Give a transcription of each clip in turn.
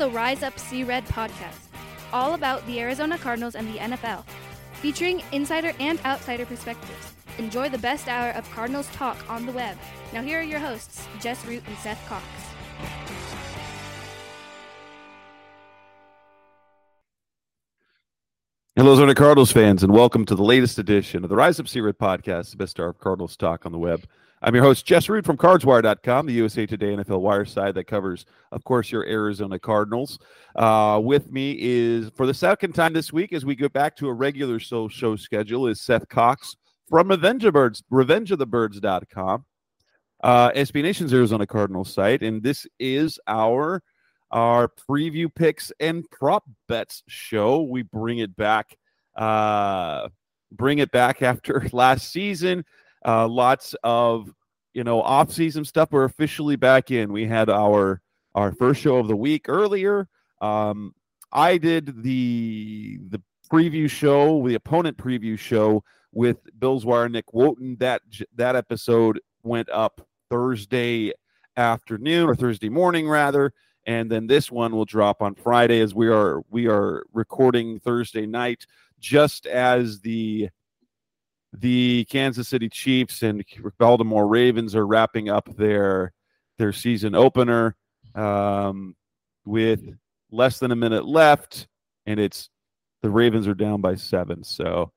the Rise Up See Red podcast, all about the Arizona Cardinals and the NFL, featuring insider and outsider perspectives. Enjoy the best hour of Cardinals talk on the web. Now here are your hosts, Jess Root and Seth Cox. Hello, Arizona Cardinals fans, and welcome to the latest edition of the Rise Up See Red podcast, the best hour of Cardinals talk on the web. I'm your host, Jess Root from CardsWire.com, the USA Today NFL wire site that covers, of course, your Arizona Cardinals. With me is, for the second time this week, as we go back to a regular show schedule, is Seth Cox from RevengeOfTheBirds.com, SB Nation's Arizona Cardinals site, and this is our preview picks and prop bets show. We bring it back after last season. Lots of, off-season stuff. We're officially back in. We had our first show of the week earlier. I did the preview show, the opponent preview show with Bills Wire Nick Wooten. That episode went up Thursday afternoon, or Thursday morning rather. And then this one will drop on Friday, as we are recording Thursday night, just as the Kansas City Chiefs and Baltimore Ravens are wrapping up their season opener with less than a minute left, and the Ravens are down by 7. So,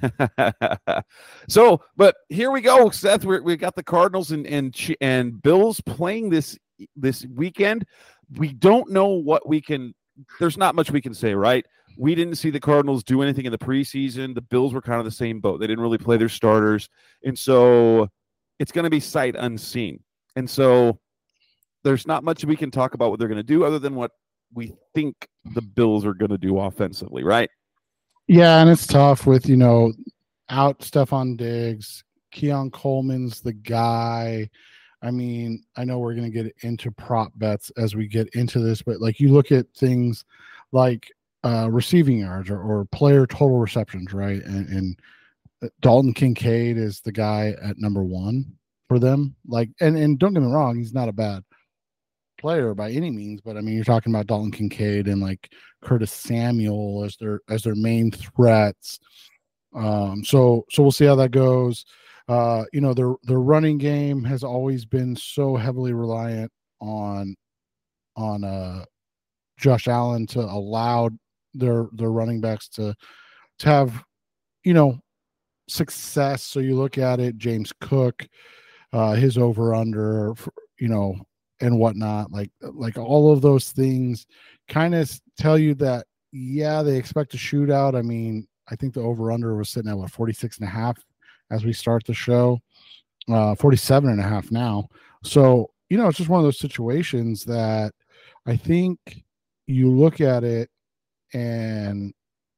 but here we go, Seth. We got the Cardinals and Bills playing this weekend. We don't know what we can. There's not much we can say, right? We didn't see the Cardinals do anything in the preseason. The Bills were kind of the same boat. They didn't really play their starters. And so it's going to be sight unseen. And so there's not much we can talk about what they're going to do other than what we think the Bills are going to do offensively, right? Yeah, and it's tough with, out Stephon Diggs. Keon Coleman's the guy. I mean, I know we're going to get into prop bets as we get into this, but you look at things like receiving yards or player total receptions, right? And Dalton Kincaid is the guy at number 1 for them. And don't get me wrong, he's not a bad player by any means, but I mean, you're talking about Dalton Kincaid and Curtis Samuel as their main threats. So we'll see how that goes. Their running game has always been so heavily reliant on Josh Allen to allow their running backs to have, success. So you look at it, James Cook, his over under, and whatnot, like all of those things kind of tell you that, yeah, they expect a shootout. I mean, I think the over under was sitting at 46.5 as we start the show, 47.5 now. So, it's just one of those situations that I think you look at it and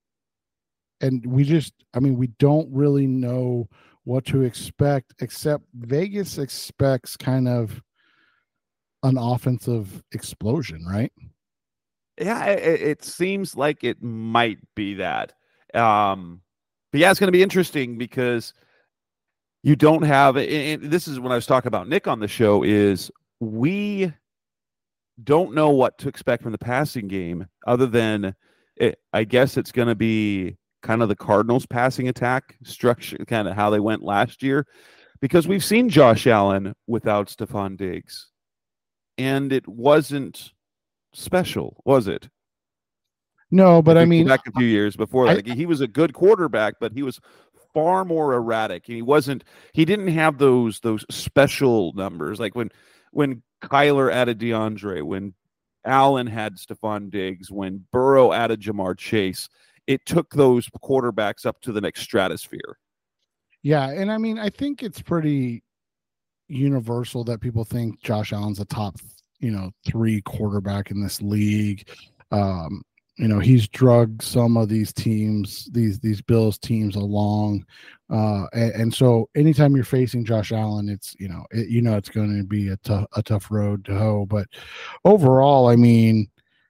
we don't really know what to expect, except Vegas expects kind of an offensive explosion, right? Yeah, it seems like it might be that. But yeah, it's going to be interesting because you don't have, and this is when I was talking about Nick on the show, is we don't know what to expect from the passing game other than I guess it's going to be kind of the Cardinals passing attack structure, kind of how they went last year, because we've seen Josh Allen without Stephon Diggs, and it wasn't special, was it? No, but I mean, back a few years before that, he was a good quarterback, but he was far more erratic. He didn't have those special numbers like when Kyler added DeAndre, when Allen had Stephon Diggs, when Burrow added Jamar Chase. It took those quarterbacks up to the next stratosphere. Yeah, and I mean, I think it's pretty universal that people think Josh Allen's a top, 3 quarterback in this league. He's drugged some of these teams, these Bills teams along. And so anytime you're facing Josh Allen, it's, it's going to be a tough road to hoe. But overall, I mean,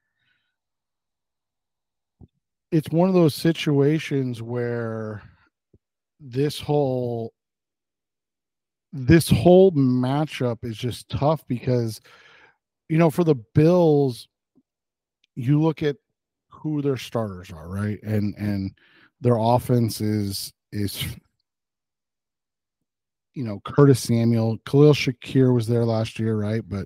it's one of those situations where this whole matchup is just tough because, for the Bills, you look at who their starters are, right? And their offense is Curtis Samuel, Khalil Shakir was there last year, right? But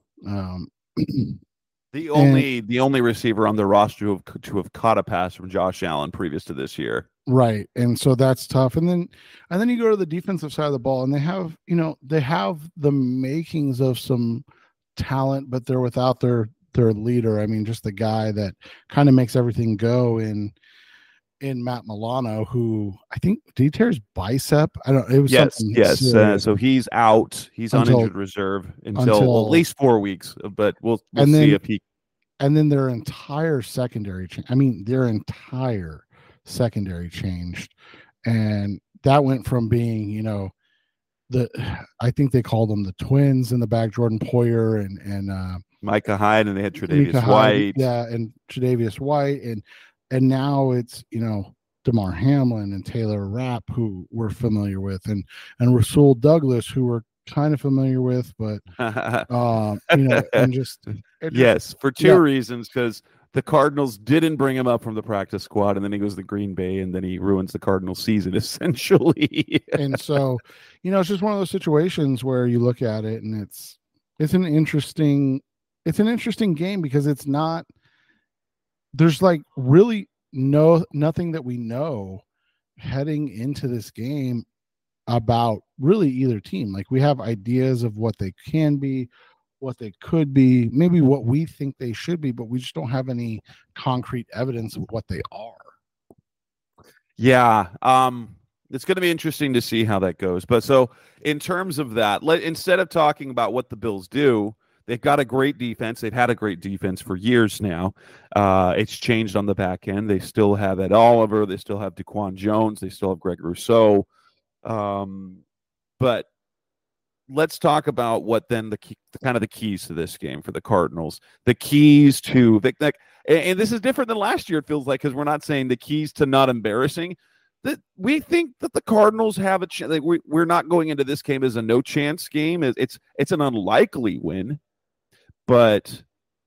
the only receiver on the roster to have caught a pass from Josh Allen previous to this year. Right. And so that's tough. And then you go to the defensive side of the ball, and they have the makings of some talent, but they're without their leader. I mean, just the guy that kind of makes everything go in Matt Milano, who I think, did he tear his bicep? I don't. It was yes. So he's out. He's on injured reserve until at least 4 weeks. But we'll see if he. And then their entire secondary change. I mean, their entire secondary changed, and that went from being, I think they called them the twins in the back, Jordan Poyer and Micah Hyde, and they had Tre'Davious White. Yeah, and Tre'Davious White, and now it's DeMar Hamlin and Taylor Rapp, who we're familiar with, and Rasul Douglas, who we're kind of familiar with, but and just yes, for two reasons, because the Cardinals didn't bring him up from the practice squad, and then he goes to Green Bay, and then he ruins the Cardinals season essentially. And so, it's just one of those situations where you look at it, and it's an interesting game, because it's not, there's like really nothing that we know heading into this game about really either team. Like, we have ideas of what they can be, what they could be, maybe what we think they should be, but we just don't have any concrete evidence of what they are. Yeah. It's going to be interesting to see how that goes. But so in terms of that, instead of talking about what the Bills do, they've got a great defense. They've had a great defense for years now. It's changed on the back end. They still have Ed Oliver. They still have DaQuan Jones. They still have Greg Rousseau. But let's talk about what then the kind of the keys to this game for the Cardinals. The keys to and this is different than last year, it feels like, because we're not saying the keys to not embarrassing. That we think that the Cardinals have a chance. We're not going into this game as a no chance game. It's an unlikely win, but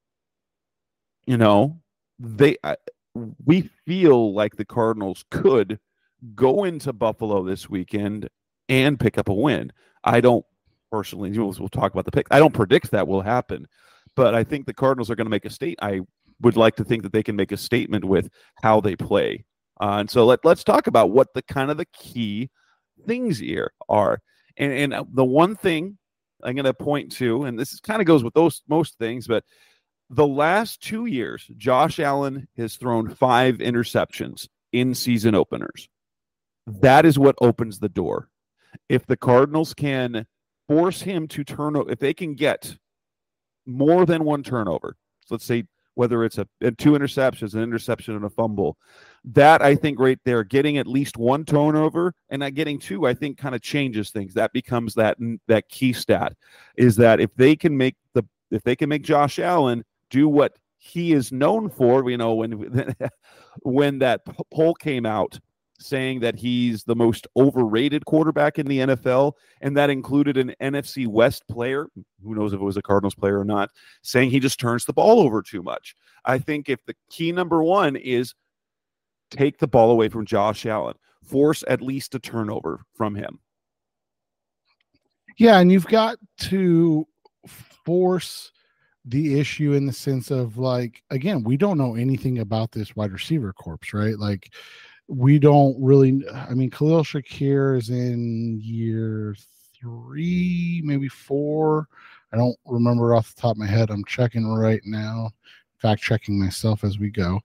we feel like the Cardinals could go into Buffalo this weekend and pick up a win. I don't personally, we'll talk about the pick. I don't predict that will happen, but I think the Cardinals are going to make a statement. I would like to think that they can make a statement with how they play. And so let's talk about what the kind of the key things here are. And the one thing I'm going to point to, and this kind of goes with most things, but the last 2 years, Josh Allen has thrown 5 interceptions in season openers. That is what opens the door. If the Cardinals can force him to turn over, if they can get more than one turnover, so let's say whether it's 2 interceptions, an interception and a fumble, that I think right there, getting at least one turnover and not getting 2, I think kind of changes things. That becomes that key stat, is that if they can make Josh Allen do what he is known for, when that poll came out saying that he's the most overrated quarterback in the NFL, and that included an NFC West player, who knows if it was a Cardinals player or not, saying he just turns the ball over too much. I think if the key number 1 is take the ball away from Josh Allen, force at least a turnover from him. Yeah, and you've got to force the issue in the sense of, like, again, we don't know anything about this wide receiver corps, right? Like, we don't really, I mean, Khalil Shakir is in year 3, maybe 4. I don't remember off the top of my head. I'm checking right now, fact checking myself as we go.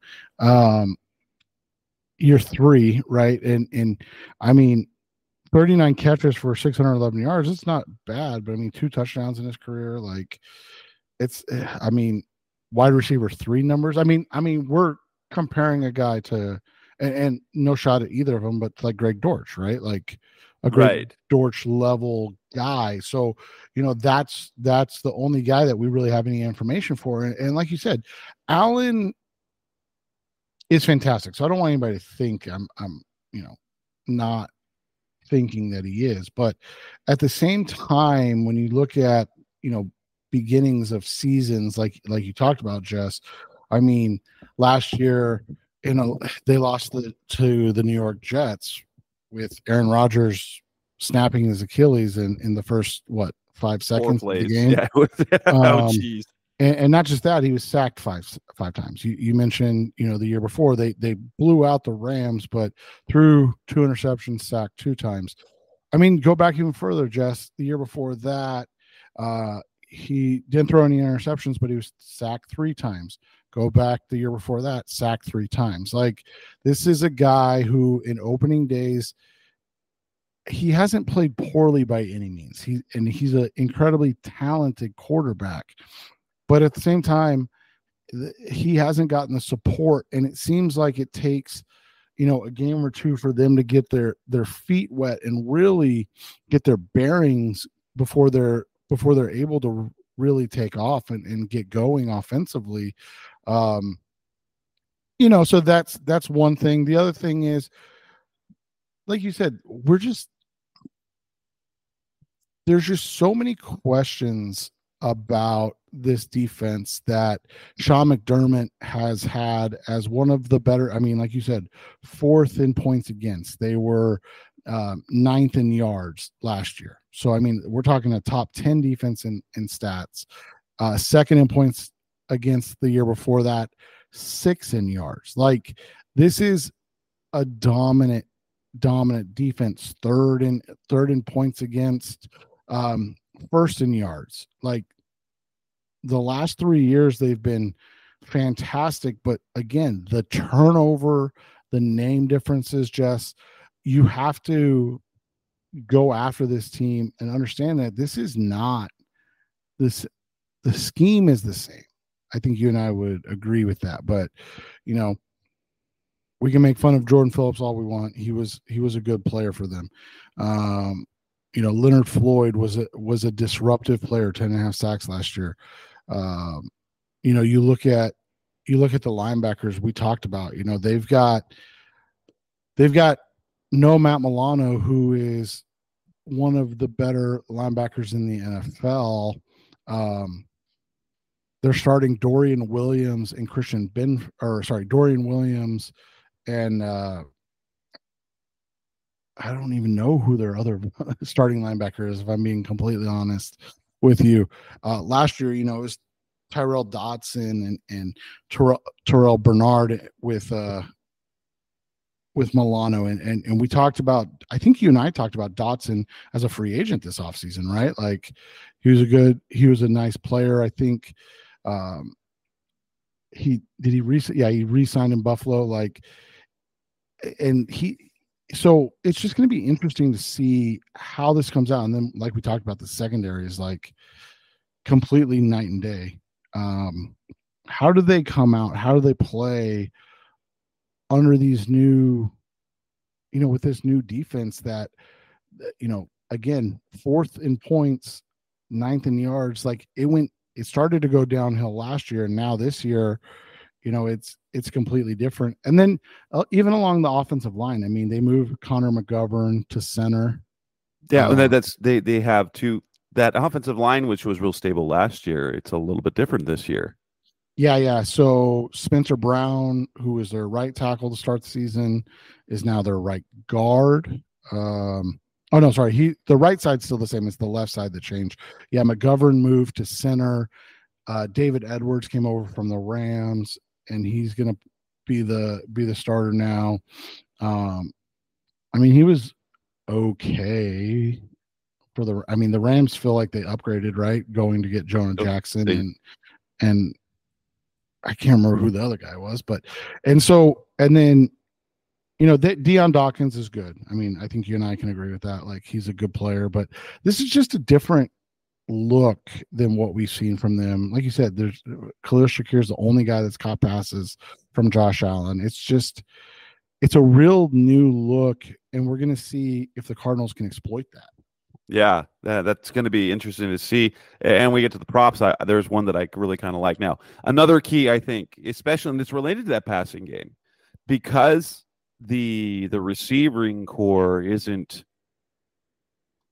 Year 3, right? And I mean, 39 catches for 611 yards. It's not bad, but I mean, 2 touchdowns in his career. Like, wide receiver 3 numbers. I mean, we're comparing a guy to, and no shot at either of them, but like Greg Dortch, right? Like a Greg Dortch level guy. So, that's the only guy that we really have any information for. And like you said, Allen is fantastic. So I don't want anybody to think I'm not thinking that he is. But at the same time, when you look at, beginnings of seasons, like you talked about, Jess, I mean, last year, they lost to the New York Jets with Aaron Rodgers snapping his Achilles in the first 5 seconds of the game. Yeah. Oh, geez. And not just that, he was sacked five times. You mentioned, the year before they blew out the Rams, but threw 2 interceptions, sacked 2 times. I mean, go back even further, Jess. The year before that, he didn't throw any interceptions, but he was sacked 3 times. Go back the year before that, sacked 3 times. Like, this is a guy who, in opening days, he hasn't played poorly by any means. He's an incredibly talented quarterback. But at the same time, he hasn't gotten the support, and it seems like it takes, a game or 2 for them to get their feet wet and really get their bearings before they're able to really take off and get going offensively. So that's one thing. The other thing is, like you said, there's just so many questions about this defense that Sean McDermott has had as one of the better. I mean, like you said, 4th in points against. They were 9th in yards last year. So, I mean, we're talking a top 10 defense in stats. 2nd in points against the year before that, 6th in yards. Like, this is a dominant defense. 3rd in points against, 1st in yards. Like, the last 3 years they've been fantastic, but again, the turnover, the name differences, Jess, you have to go after this team and understand that this is not this. The scheme is the same. I think you and I would agree with that, but we can make fun of Jordan Phillips all we want. He was a good player for them. Leonard Floyd was a disruptive player, 10.5 sacks last year. You look at the linebackers we talked about. They've got Matt Milano, who is one of the better linebackers in the NFL. They're starting Dorian Williams and Dorian Williams and I don't even know who their other starting linebacker is, if I'm being completely honest with you. Last year, it was Tyrell Dodson and Terrell Bernard with Milano. And we talked about, I think you and I talked about Dodson as a free agent this offseason, right? Like, he was a nice player. I think he re-signed in Buffalo. So it's just going to be interesting to see how this comes out. And then, like we talked about, the secondary is like completely night and day. How do they come out? How do they play under these new, with this new defense that, again, 4th in points, 9th in yards? Like, it started to go downhill last year, and now this year, it's completely different. And then even along the offensive line, I mean, they moved Connor McGovern to center. Yeah, they have that offensive line, which was real stable last year. It's a little bit different this year. Yeah. So Spencer Brown, who was their right tackle to start the season, is now their right guard. The right side's still the same. It's the left side that changed. Yeah, McGovern moved to center. David Edwards came over from the Rams, and he's going to be the starter now. He was okay the Rams feel like they upgraded, right? Going to get Jonah Jackson and I can't remember who the other guy was, and then Deion Dawkins is good. I mean, I think you and I can agree with that. Like, he's a good player, but this is just a different look than what we've seen from them. Like you said, there's Khalil Shakir is the only guy that's caught passes from Josh Allen. It's a real new look, and we're going to see if the Cardinals can exploit that. Yeah, that's going to be interesting to see. And we get to the props. There's one that I really kind of like. Now, another key, I think, especially, and it's related to that passing game, because the receiving core isn't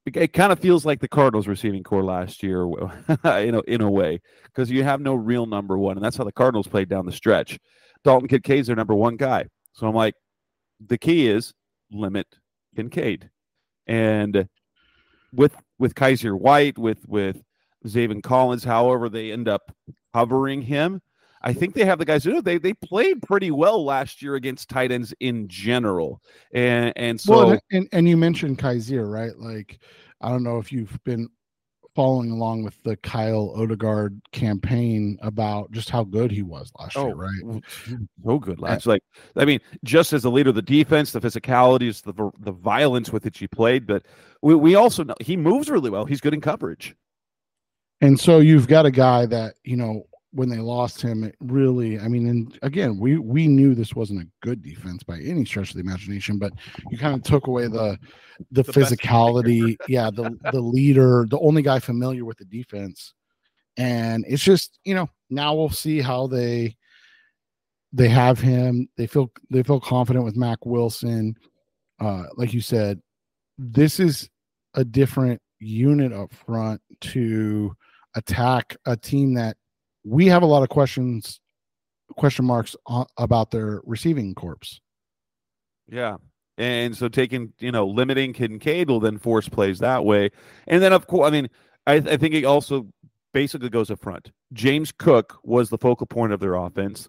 it kind of feels like the Cardinals receiving core last year, in a way, because you have no real number one, and that's how the Cardinals played down the stretch. Dalton Kincaid's their number one guy, so I'm like, the key is limit Kincaid, and with Kaiser White, with Zaven Collins, however they end up covering him, I think they have the guys to do it. They played pretty well last year against tight ends in general. And so and you mentioned Kaiser, right? Like, I don't know if you've been following along with the Kyle Odegaard campaign about just how good he was last year, right? So good last. Like, I mean, just as the leader of the defense, the physicality, the violence with which he played, but we also know he moves really well. He's good in coverage. And so you've got a guy that, when they lost him, it really, I mean, and again, we knew this wasn't a good defense by any stretch of the imagination, but you kind of took away the physicality, the leader, the only guy familiar with the defense. And it's just, now we'll see how they have him. They feel confident with Mack Wilson. Like you said, this is a different unit up front to attack a team that we have a lot of question marks about their receiving corps. Yeah. And so limiting Kincaid will then force plays that way. And then, of course, I mean, I think it also basically goes up front. James Cook was the focal point of their offense.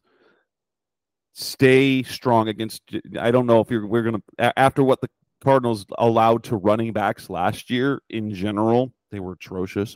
Stay strong against, I don't know if we're going to, after what the Cardinals allowed to running backs last year in general, they were atrocious.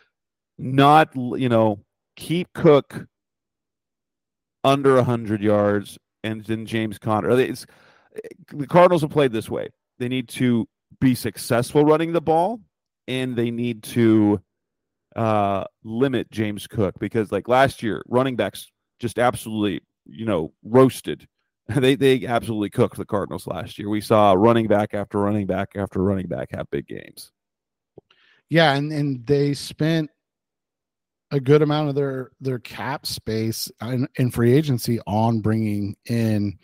Keep Cook under 100 yards, and then James Conner. The Cardinals have played this way. They need to be successful running the ball, and they need to limit James Cook, because like last year, running backs just absolutely, roasted. They absolutely cooked the Cardinals last year. We saw running back after running back after running back have big games. Yeah, and they spent a good amount of their cap space in free agency on bringing in,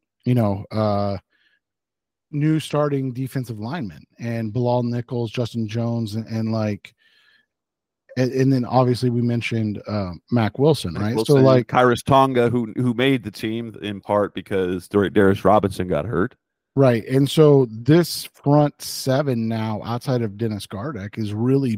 new starting defensive linemen, and Bilal Nichols, Justin Jones, and then obviously we mentioned Mack Wilson, right? Wilson, so like Kyrus Tonga, who made the team in part because Darius Robinson got hurt. Right. And so this front seven now outside of Dennis Gardeck is really,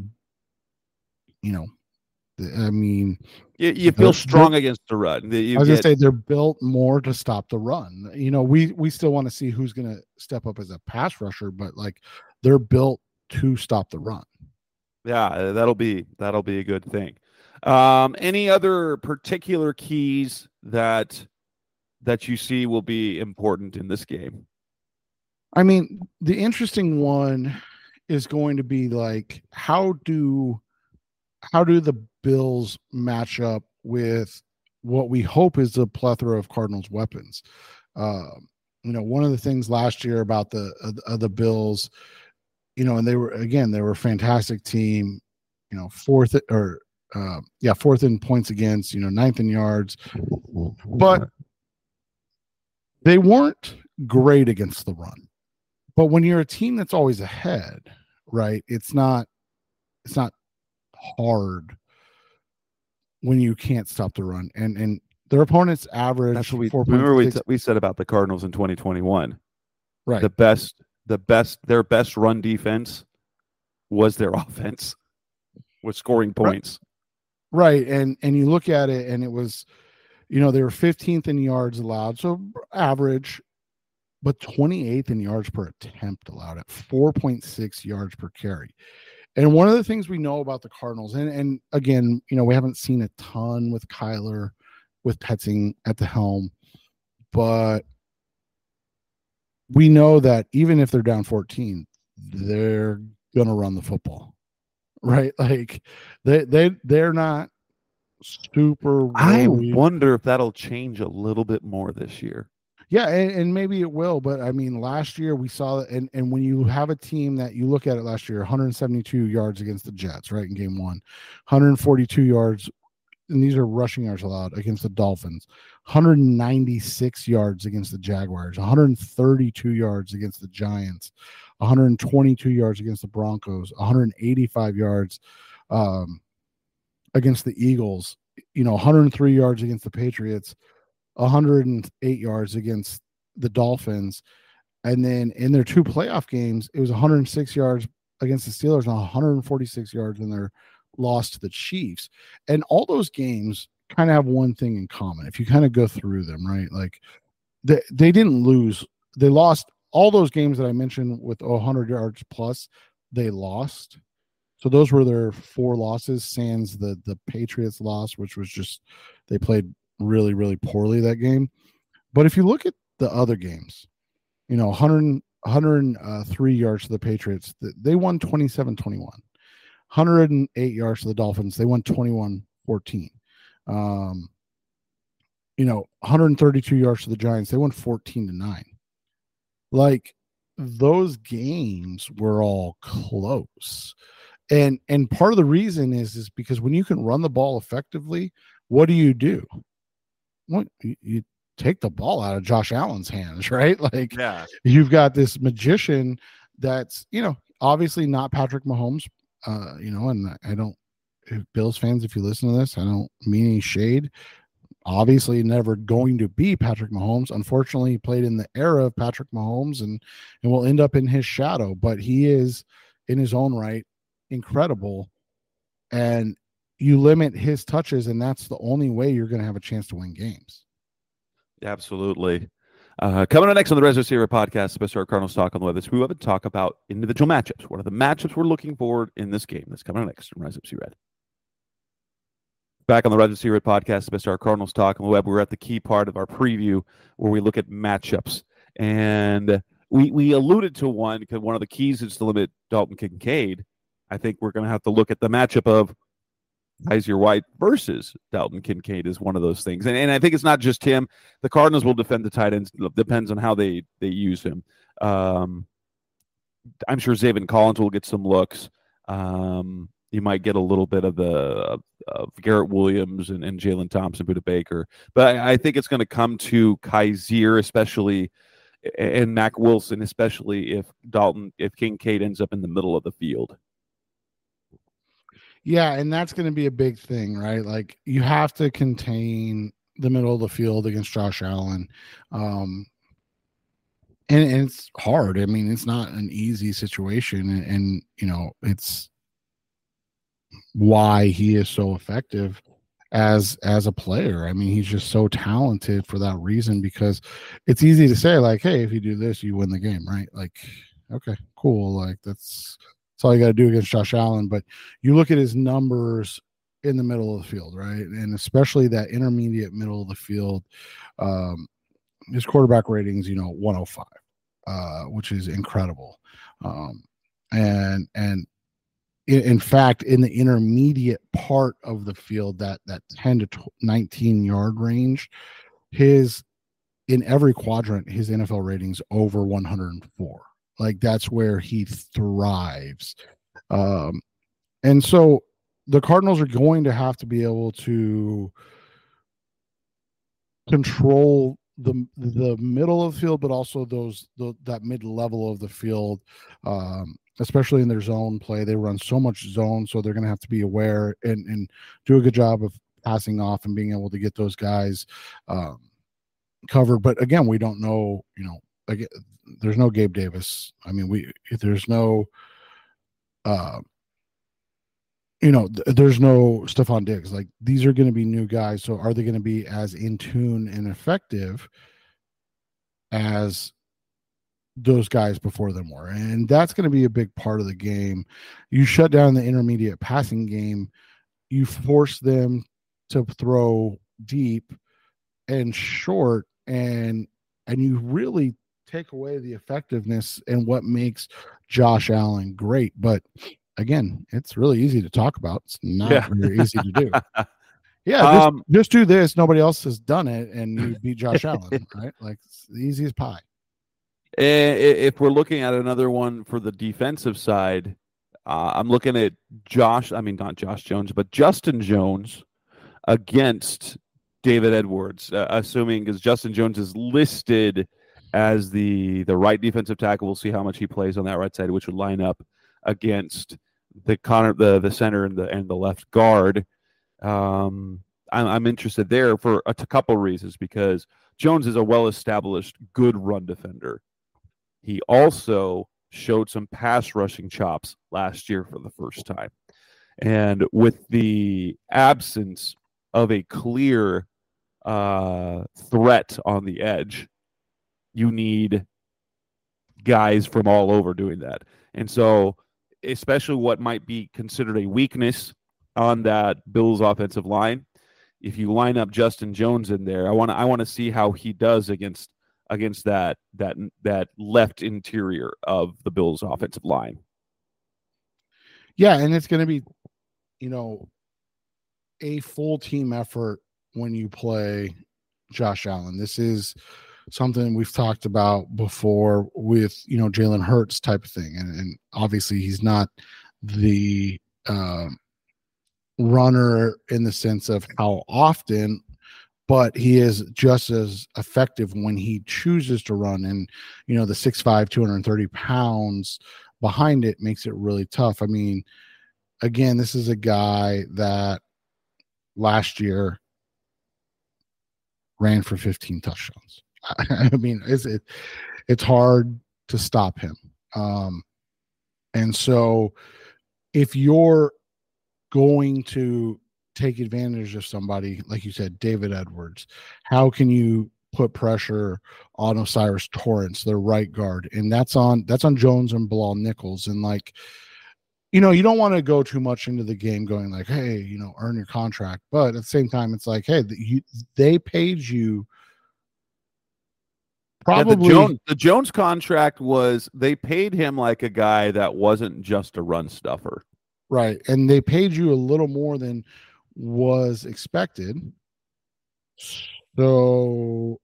I mean, you feel strong against the run. I was going to say they're built more to stop the run. We still want to see who's going to step up as a pass rusher, but like they're built to stop the run. Yeah, that'll be a good thing. Any other particular keys that you see will be important in this game? I mean, the interesting one is going to be like, how do the Bills match up with what we hope is a plethora of Cardinals weapons? One of the things last year about the Bills, and they were a fantastic team, fourth in points against, ninth in yards, but they weren't great against the run. But when you're a team that's always ahead, right, it's not hard when you can't stop the run, and their opponents average. That's what we said about the Cardinals in 2021. Right, their best run defense was their offense, with scoring points. Right, and you look at it, and it was, they were 15th in yards allowed, so average, but 28th in yards per attempt allowed at 4.6 yards per carry. And one of the things we know about the Cardinals, and again, we haven't seen a ton with Kyler, with Petzing at the helm, but we know that even if they're down 14, they're going to run the football, right? Like they're not super. I wonder if that'll change a little bit more this year. Yeah, and maybe it will, but I mean, last year we saw that, and when you have a team that you look at it last year, 172 yards against the Jets, right, in game one, 142 yards, and these are rushing yards allowed, against the Dolphins, 196 yards against the Jaguars, 132 yards against the Giants, 122 yards against the Broncos, 185 yards against the Eagles, 103 yards against the Patriots, 108 yards against the Dolphins. And then in their 2 playoff games, it was 106 yards against the Steelers and 146 yards in their loss to the Chiefs. And all those games kind of have one thing in common. If you kind of go through them, right? Like they didn't lose. They lost all those games that I mentioned with 100 yards plus. They lost. So those were their 4 losses, sans the Patriots loss, which was just they played really, really poorly that game. But if you look at the other games, 103 yards to the Patriots, they won 27-21. 108 yards to the Dolphins, they won 21-14. 132 yards to the Giants, they won 14-9. Like, those games were all close. And part of the reason is because when you can run the ball effectively, what do? What you take the ball out of Josh Allen's hands, right? Like, you've got this magician that's, obviously not Patrick Mahomes, and I don't, Bills fans, if you listen to this, I don't mean any shade. Obviously never going to be Patrick Mahomes. Unfortunately, he played in the era of Patrick Mahomes and will end up in his shadow, but he is in his own right incredible. And you limit his touches, and that's the only way you're going to have a chance to win games. Absolutely. Coming up next on the Res Receiver podcast, the best of our Cardinals talk on the web. This we have to talk about individual matchups. What are the matchups we're looking for in this game? That's coming up next on Rise Up See Red. Back on the Res Up See Red podcast, the best of our Cardinals talk on the web. We're at the key part of our preview where we look at matchups. And we alluded to one because one of the keys is to limit Dalton Kincaid. I think we're going to have to look at the matchup of Kyzir White versus Dalton Kincaid is one of those things. And I think it's not just him. The Cardinals will defend the tight ends. It depends on how they use him. I'm sure Zaven Collins will get some looks. You might get a little bit of the Garrett Williams and Jalen Thompson, Budda Baker. But I think it's going to come to Kyzir, especially, and Mack Wilson, especially if Kincaid ends up in the middle of the field. Yeah, and that's going to be a big thing, right? Like, you have to contain the middle of the field against Josh Allen. And it's hard. I mean, it's not an easy situation. And it's why he is so effective as a player. I mean, he's just so talented for that reason, because it's easy to say, like, hey, if you do this, you win the game, right? Like, okay, cool. Like, that's all you got to do against Josh Allen. But you look at his numbers in the middle of the field, right? And especially that intermediate middle of the field, his quarterback ratings, 105, which is incredible. And in fact, in the intermediate part of the field, that 10 to 19 yard range, in every quadrant, his NFL ratings over 104. Like, that's where he thrives. And so the Cardinals are going to have to be able to control the middle of the field, but also that mid-level of the field, especially in their zone play. They run so much zone, so they're going to have to be aware and do a good job of passing off and being able to get those guys covered. But again, we don't know, there's no Gabe Davis. I mean, there's no, there's no Stephon Diggs. Like, these are going to be new guys. So are they going to be as in tune and effective as those guys before them were? And that's going to be a big part of the game. You shut down the intermediate passing game. You force them to throw deep and short, and you really take away the effectiveness and what makes Josh Allen great. But again, it's really easy to talk about. It's not very easy to do. Yeah, just do this. Nobody else has done it, and you beat Josh Allen, right? Like, it's the easiest pie. If we're looking at another one for the defensive side, I'm looking at not Josh Jones, but Justin Jones against David Edwards, assuming because Justin Jones is listed as the right defensive tackle. We'll see how much he plays on that right side, which would line up against the center and the left guard. I'm interested there for a couple reasons, because Jones is a well-established, good run defender. He also showed some pass rushing chops last year for the first time. And with the absence of a clear threat on the edge, you need guys from all over doing that. And so, especially what might be considered a weakness on that Bills offensive line, if you line up Justin Jones in there, I want to see how he does against that left interior of the Bills offensive line. Yeah, and it's going to be, a full team effort when you play Josh Allen. This is something we've talked about before with, Jalen Hurts type of thing. And obviously he's not the runner in the sense of how often, but he is just as effective when he chooses to run. And, the 6'5", 230 pounds behind it makes it really tough. I mean, again, this is a guy that last year ran for 15 touchdowns. I mean, it's hard to stop him. And so if you're going to take advantage of somebody, like you said, David Edwards, how can you put pressure on Osiris Torrance, their right guard? And that's on Jones and Bilal Nichols. And you don't want to go too much into the game going like, hey, earn your contract. But at the same time, it's like, hey, they paid you. Probably the Jones contract was, they paid him like a guy that wasn't just a run stuffer. Right. And they paid you a little more than was expected. So,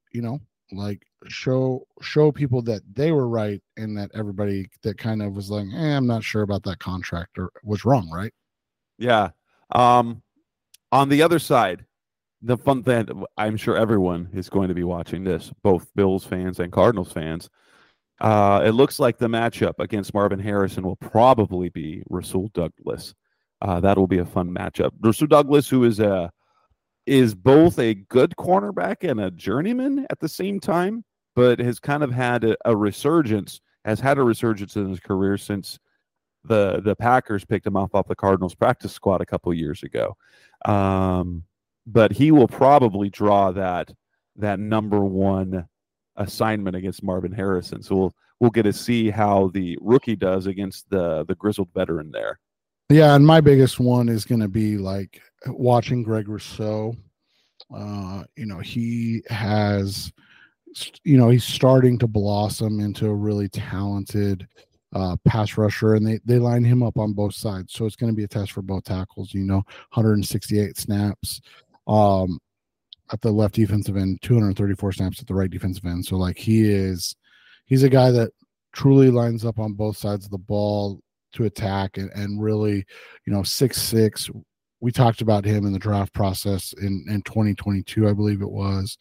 show people that they were right and that everybody that kind of was like, I'm not sure about that contract or was wrong, right? Yeah. On the other side, the fun thing, I'm sure everyone is going to be watching this, both Bills fans and Cardinals fans. It looks like the matchup against Marvin Harrison will probably be Rasul Douglas. That will be a fun matchup. Rasul Douglas, who is both a good cornerback and a journeyman at the same time, but has kind of had a resurgence in his career since the Packers picked him off the Cardinals practice squad a couple years ago. But he will probably draw that number one assignment against Marvin Harrison. So we'll get to see how the rookie does against the grizzled veteran there. Yeah, and my biggest one is going to be like watching Greg Rousseau. He has, he's starting to blossom into a really talented pass rusher, and they line him up on both sides. So it's going to be a test for both tackles, 168 snaps at the left defensive end, 234 snaps at the right defensive end. So he's a guy that truly lines up on both sides of the ball to attack and really, 6'6". We talked about him in the draft process in 2022, I believe it was,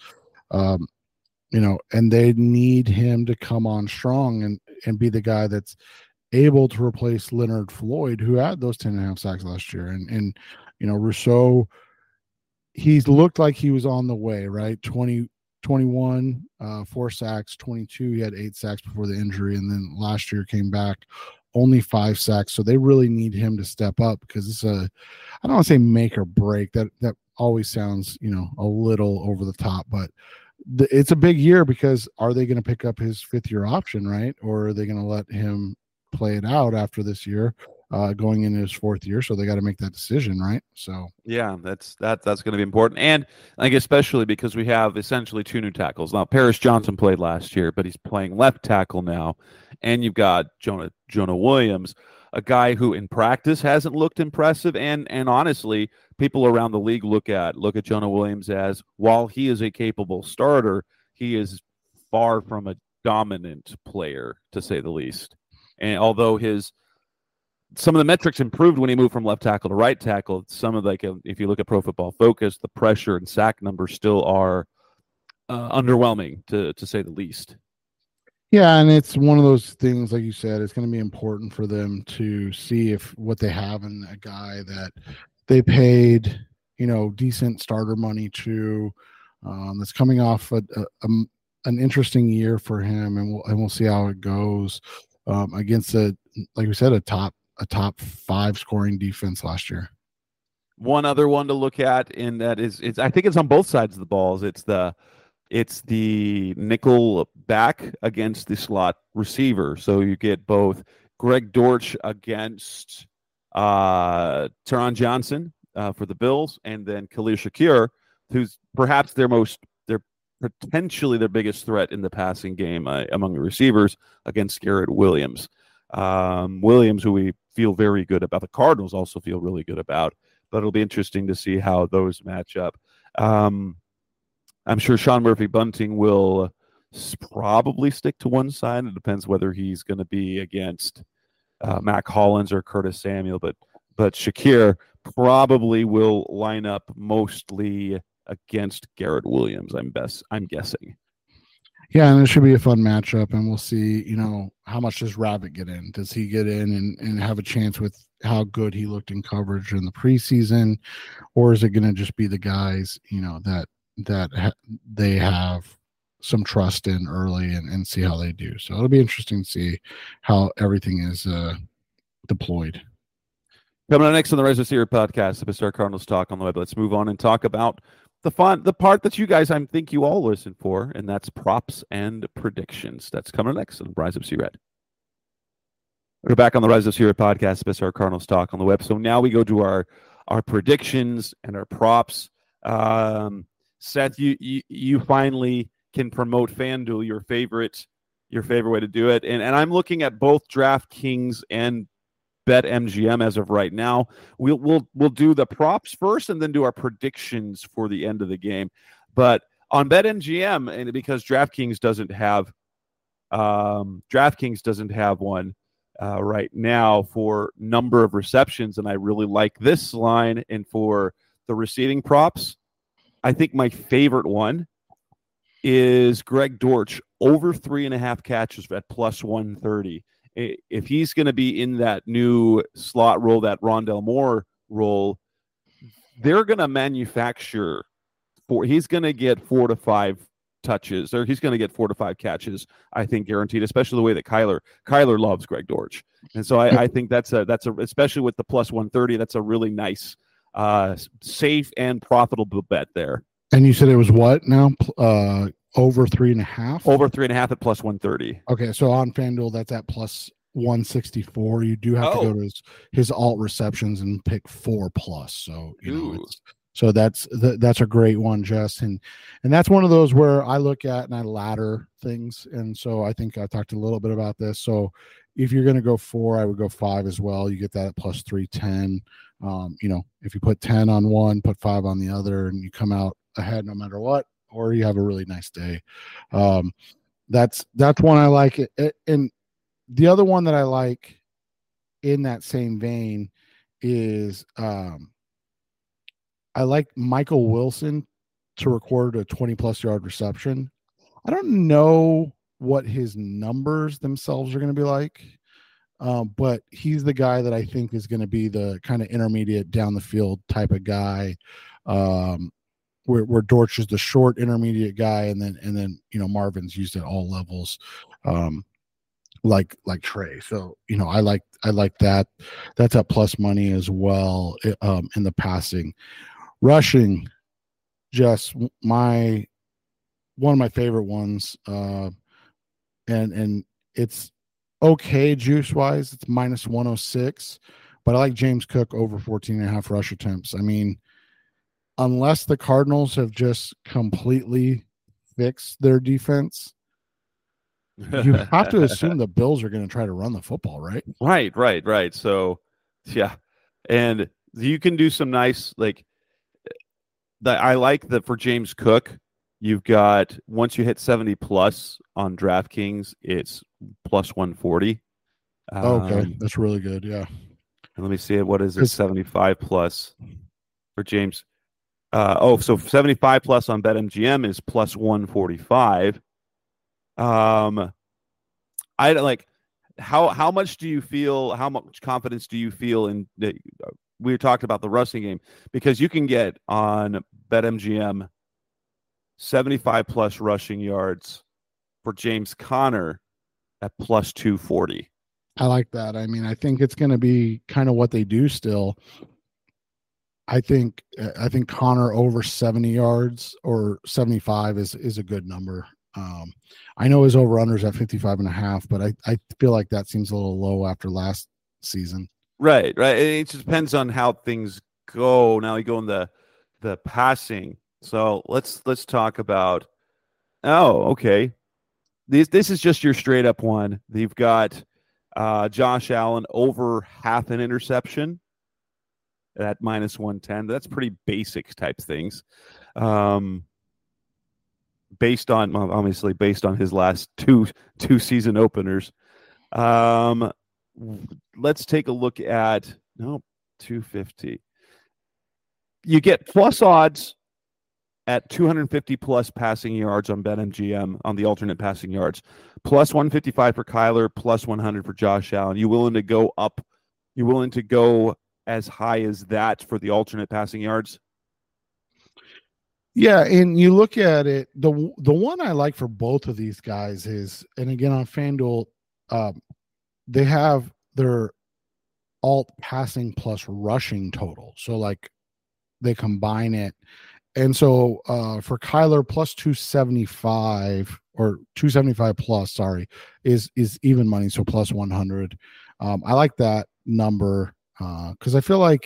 and they need him to come on strong and be the guy that's able to replace Leonard Floyd, who had those 10.5 sacks last year. And Rousseau, he's looked like he was on the way, right? 21, 4 sacks, 22. He had 8 sacks before the injury. And then last year came back, only 5 sacks. So they really need him to step up because it's I don't want to say make or break. That always sounds, a little over the top, but it's a big year because are they going to pick up his 5th-year option, right? Or are they going to let him play it out after this year, going into his 4th year? So they got to make that decision, right? So yeah, that's going to be important, and especially because we have essentially 2 new tackles now. Paris Johnson played last year, but he's playing left tackle now, and you've got Jonah Williams, a guy who in practice hasn't looked impressive, and honestly, people around the league look at Jonah Williams as, while he is a capable starter, he is far from a dominant player, to say the least. And although some of the metrics improved when he moved from left tackle to right tackle, some of if you look at Pro Football Focus, the pressure and sack numbers still are underwhelming, to say the least. Yeah, and it's one of those things, like you said, it's going to be important for them to see if what they have in a guy that they paid, decent starter money to, that's coming off an interesting year for him, and we'll see how it goes against like we said, a top 5 scoring defense last year. One other one to look at, and that is, I think it's on both sides of the balls. It's the nickel back against the slot receiver. So you get both Greg Dortch against Teron Johnson for the Bills, and then Khalil Shakir, who's perhaps potentially their biggest threat in the passing game among the receivers, against Garrett Williams. Williams, who we feel very good about. The Cardinals also feel really good about, but it'll be interesting to see how those match up. I'm sure Sean Murphy-Bunting will probably stick to one side. It depends whether he's going to be against Mac Hollins or Curtis Samuel, but Shakir probably will line up mostly against Garrett Williams, I'm guessing. Yeah, and it should be a fun matchup, and we'll see, how much does Rabbit get in? Does he get in and have a chance with how good he looked in coverage in the preseason, or is it going to just be the guys, that they have some trust in early and see how they do? So it'll be interesting to see how everything is deployed. Coming up next on the Rise of Sierra podcast, the Star Cardinals Talk on the web. Let's move on and talk about the part that you guys, I think you all listen for, and that's props and predictions. That's coming next on Rise of Sierra. We're back on the Rise of Sierra podcast, the Star Cardinals Talk on the web. So now we go to our predictions and our props. Seth, you finally can promote FanDuel, your favorite way to do it, and I'm looking at both DraftKings and BetMGM as of right now. We'll do the props first, and then do our predictions for the end of the game. But on BetMGM, and because DraftKings doesn't have one right now for number of receptions, and I really like this line, and for the receiving props, I think my favorite one is Greg Dortch over 3.5 catches at plus 130. If he's going to be in that new slot role, that Rondale Moore role, they're going to manufacture he's going to get 4 to 5 touches, or he's going to get 4 to 5 catches, I think, guaranteed, especially the way that Kyler loves Greg Dortch. And so I think that's especially with the plus 130, that's a really nice, safe and profitable bet there. And you said it was what now? Over 3.5? Over 3.5 at plus 130. Okay, so on FanDuel, that's at plus 164. You do have to go to his alt receptions and pick 4 plus. So so that's a great one, Jess. And that's one of those where I look at and I ladder things. And so I think I talked a little bit about this. So if you're going to go 4, I would go 5 as well. You get that at plus 310. If you put 10 on one, put 5 on the other, and you come out ahead no matter what, or you have a really nice day. That's one I like. And the other one that I like in that same vein is I like Michael Wilson to record a 20-plus yard reception. I don't know what his numbers themselves are going to be like, but he's the guy that I think is going to be the kind of intermediate down the field type of guy, where Dortch is the short intermediate guy, and then Marvin's used at all levels, like Trey. So I like that. That's at plus money as well in the passing. Rushing, just one of my favorite ones, and it's okay juice wise. It's minus 106, but I like James Cook over 14.5 rush attempts. I mean, unless the Cardinals have just completely fixed their defense, you have to assume the Bills are going to try to run the football, right? Right. So, yeah, and you can do some nice I like that for James Cook. You've got, once you hit 70 plus on DraftKings, it's plus 140. Okay, that's really good. Yeah. And let me see it. What is it? 75 plus for James. So 75 plus on BetMGM is plus 145. I like how much do you feel? How much confidence do you feel in? We talked about the rushing game because you can get on BetMGM 75 plus rushing yards for James Conner at plus 240. I like that. I mean, I think it's going to be kind of what they do still. I think Connor over 70 yards or 75 is a good number. I know his over-unders at 55.5, but I feel like that seems a little low after last season. Right. It just depends on how things go. Now you go in the passing. So let's talk about. Oh, okay. This is just your straight up one. You've got Josh Allen over half an interception at minus 110. That's pretty basic type things. Based on his last two season openers. Let's take a look at 250. You get plus odds at 250 plus passing yards on BetMGM on the alternate passing yards, plus 155 for Kyler, plus 100 for Josh Allen. You willing to go up? You willing to go as high as that for the alternate passing yards? Yeah, and you look at it, the one I like for both of these guys is, and again on FanDuel, they have their alt passing plus rushing total. So like they combine it. And so for Kyler plus 275 or 275 plus, sorry, is even money. So plus 100. I like that number because I feel like,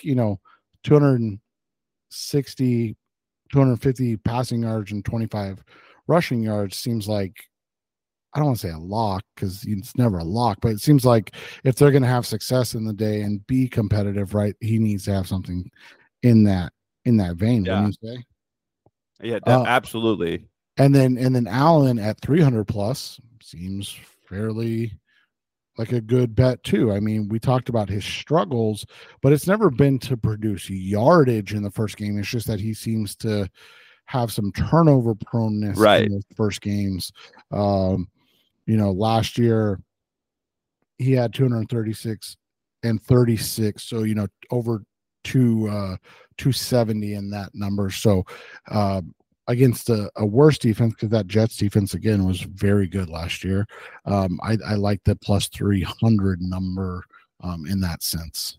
260, 250 passing yards and 25 rushing yards seems like, I don't want to say a lock because it's never a lock, but it seems like if they're going to have success in the day and be competitive, right, he needs to have something in that vein. Yeah. Wouldn't you say? Yeah, absolutely. And then Allen at 300 plus seems fairly like a good bet too. I mean, we talked about his struggles, but it's never been to produce yardage in the first game. It's just that he seems to have some turnover proneness in those first games. Last year he had 236 and 36. So, over 270 in that number. So, against a worse defense, because that Jets defense again was very good last year. I like the plus 300 number in that sense.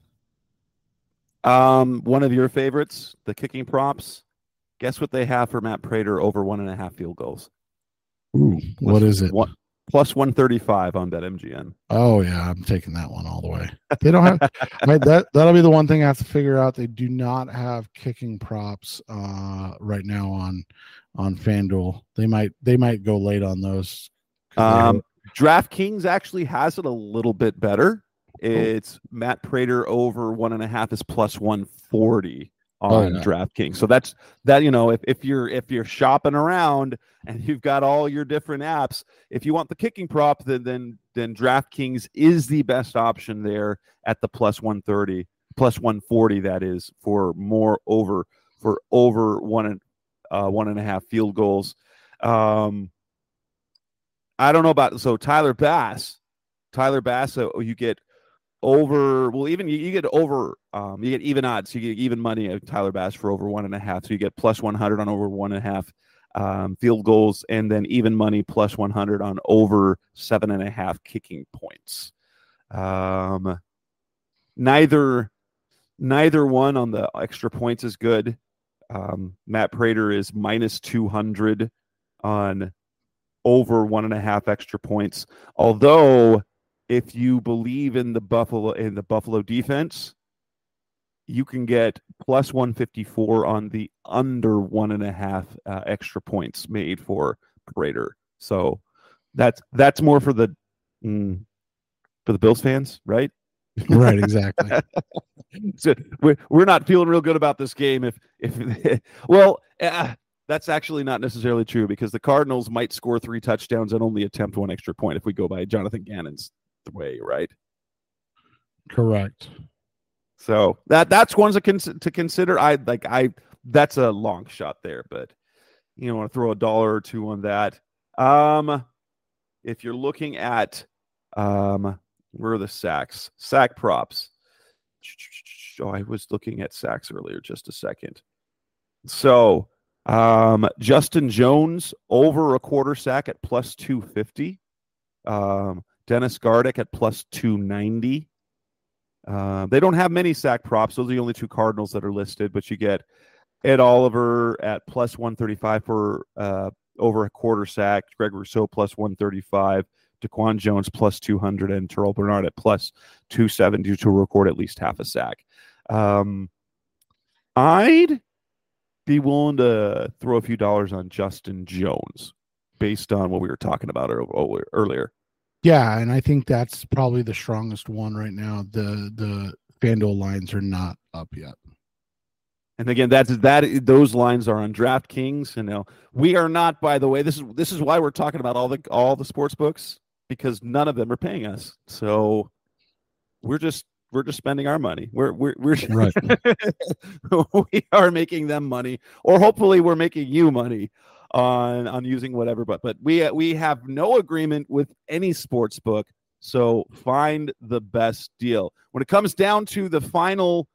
One of your favorites, the kicking props. Guess what they have for Matt Prater over 1.5 field goals? Ooh, what is it? Plus 135 on BetMGM. Oh yeah, I'm taking that one all the way. They don't have that'll be the one thing I have to figure out. They do not have kicking props right now on FanDuel. They might go late on those. DraftKings actually has it a little bit better. It's Matt Prater over 1.5 is plus 140 on DraftKings. So that's that. If you're shopping around and you've got all your different apps, if you want the kicking prop, then DraftKings is the best option there at the plus 130, plus 140. That is for over 1.5 field goals. I don't know about Tyler Bass. You get over. Well, even you get over. You get even odds. You get even money at Tyler Bass for over 1.5. So you get plus 100 on over 1.5 field goals, and then even money plus 100 on over 7.5 kicking points. Neither one on the extra points is good. Matt Prater is minus 200 on over 1.5 extra points. Although, if you believe in the Buffalo defense, you can get plus 154 on the under 1.5 extra points made for Prater. So that's more for the Bills fans, right? Right, exactly. So we're not feeling real good about this game. That's actually not necessarily true because the Cardinals might score 3 touchdowns and only attempt 1 extra point if we go by Jonathan Gannon's way, right? Correct. So that's one to consider. That's a long shot there, but want to throw $1 or $2 on that. If you're looking at Where are the sacks? Sack props. Oh, I was looking at sacks earlier. Just a second. So, Justin Jones over a quarter sack at plus 250. Dennis Gardeck at plus 290. They don't have many sack props. Those are the only two Cardinals that are listed, but you get Ed Oliver at plus 135 for over a quarter sack, Greg Rousseau plus 135, Daquan Jones plus 200, and Terrell Bernard at plus 270 to record at least half a sack. I'd be willing to throw a few dollars on Justin Jones based on what we were talking about earlier. Yeah, and I think that's probably the strongest one right now. The FanDuel lines are not up yet. And again, those lines are on DraftKings. We are not, by the way, this is why we're talking about all the sports books, because none of them are paying us. So we're just spending our money. We're right. We are making them money, or hopefully we're making you money on using whatever, but we have no agreement with any sports book, so find the best deal. When it comes down to the final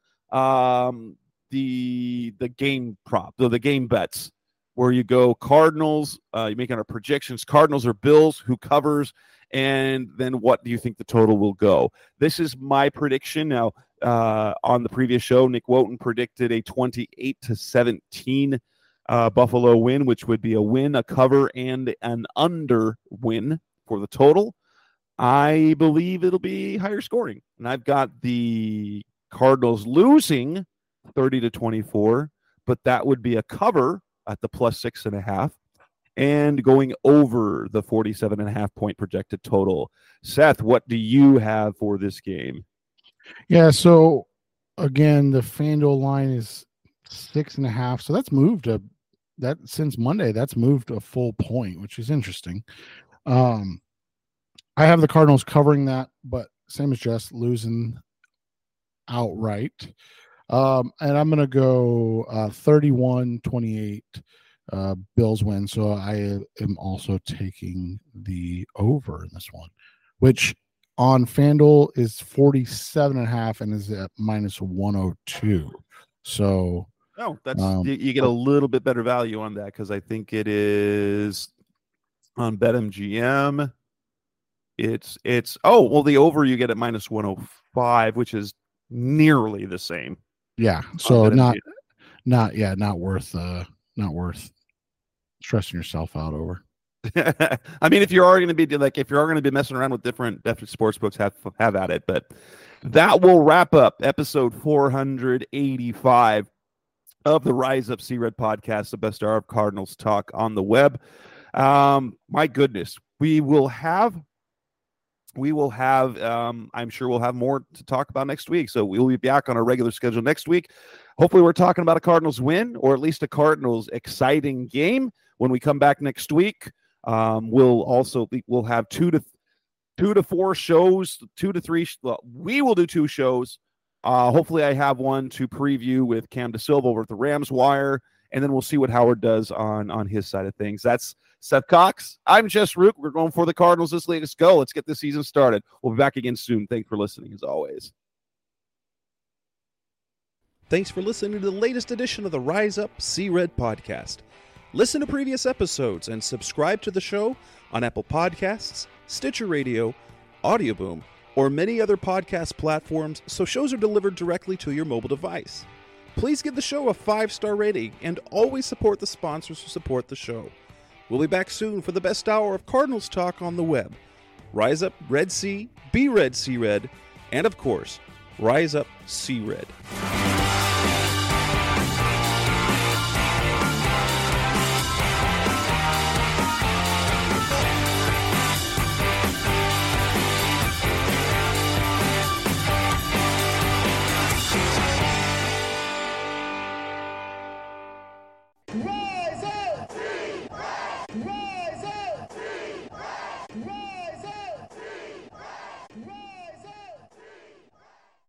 the game prop, the game bets, where you go Cardinals, you make our predictions, Cardinals or Bills, who covers, and then what do you think the total will go? This is my prediction. Now, on the previous show, Nick Woughton predicted a 28-17 Buffalo win, which would be a win, a cover, and an under win for the total. I believe it'll be higher scoring, and I've got the Cardinals losing 30-24, but that would be a cover at the plus 6.5 and going over the 47.5 point projected total. Seth, what do you have for this game? Yeah, so again, the FanDuel line is 6.5, so that's moved since Monday. That's moved a full point, which is interesting. I have the Cardinals covering that, but same as Jess, losing outright. And I'm going to go 31-28 Bills win. So I am also taking the over in this one, which on FanDuel is 47.5 and is at minus 102. So that's you get a little bit better value on that, because I think it is on BetMGM. It's the over you get at minus 105, which is nearly the same. Yeah, so not worth stressing yourself out over. I mean, if you are going to be messing around with different sports books, have at it. But that will wrap up episode 485 of the Rise Up Sea Red podcast, the best hour of Cardinals talk on the web. My goodness, we will have. I'm sure we'll have more to talk about next week. So we'll be back on our regular schedule next week. Hopefully we're talking about a Cardinals win, or at least a Cardinals exciting game when we come back next week. We'll have 2 to 4 shows, 2 to 3. We will do 2 shows. Hopefully I have one to preview with Cam DeSilva over at the Rams Wire, and then we'll see what Howard does on his side of things. That's Seth Cox. I'm Jess Rook. We're going for the Cardinals this week. Let's go. Let's get the season started. We'll be back again soon. Thanks for listening, as always. Thanks for listening to the latest edition of the Rise Up Sea Red podcast. Listen to previous episodes and subscribe to the show on Apple Podcasts, Stitcher Radio, Audioboom, or many other podcast platforms, so shows are delivered directly to your mobile device. Please give the show a 5-star rating and always support the sponsors who support the show. We'll be back soon for the best hour of Cardinals talk on the web. Rise up, Red Sea, be Red Sea Red, and of course, Rise Up Sea Red. Run!